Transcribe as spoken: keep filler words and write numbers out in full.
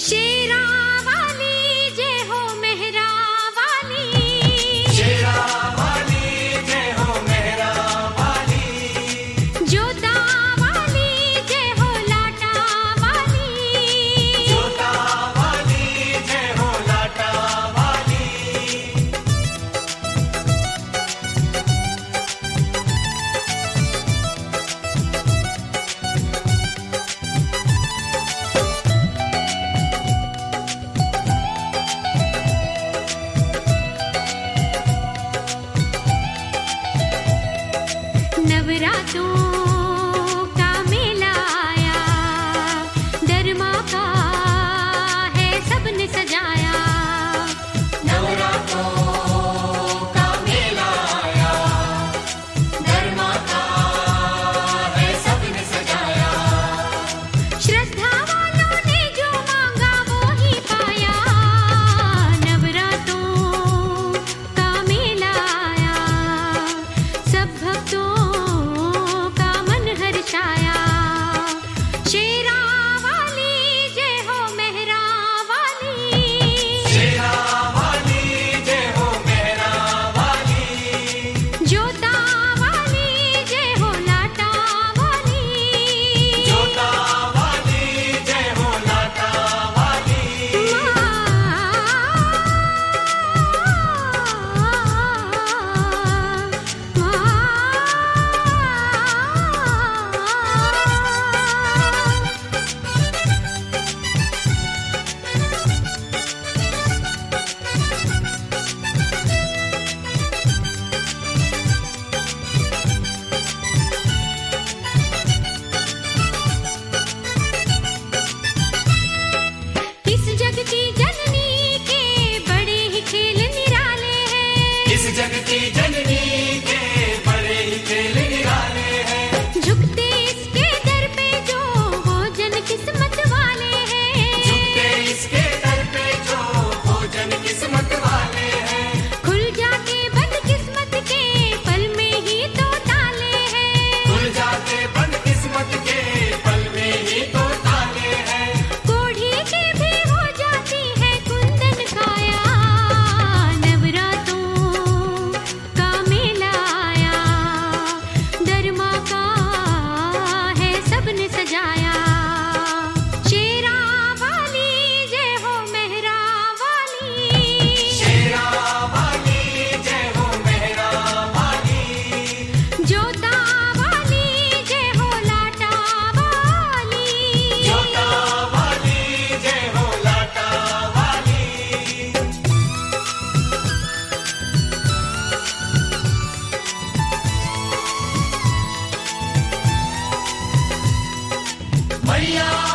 शेरा वाली जय हो मेहरा वाली, शेरा वाली जय हो मेहरा वाली, जोता वाली जय हो लाटा वाली, जोता वाली जय हो लाटा वाली। नवरातों का मेला आया, दरमा का है सबने सजाया। नवरात्रों का मेला आया, दरमा का है सबने सजाया। श्रद्धा वालों ने जो मांगा वो ही पाया। नवरातों का मेला आया, सब भक्तों का मन हर्षाया। शेरा वाली जय हो मेहरा वाली, शेरा वाली जय हो मेहरा वाली, जोता वाली जय हो लाटा वाली, जोता वाली जय हो लाटा वाली। इस जग की जननी के बड़े ही खेल निराले हैं। इस जग की जननी के बड़े ही खेल निराले हैं। झुकते इसके दर पे जो वो जन किस्मत वाले हैं। झुकते इसके दर पे जो भोजन किस्मत वाले हैं। खुल जाते बंद किस्मत के पल में ही तो ताले हैं। खुल जाते बंद किस्मत के पल में ही तो ताले हैं। कोढ़ी की भी हो जाती है कुंदन काया। नवरातों का मेला आया, दरमा का है सबने सजाया। शेरा वाली जय हो मेहरा वाली, शेरा वाली जय हो मेहरा वाली, जोता वाली जय हो लाटा वाली, जोता वाली जय हो लाटा वाली। मैया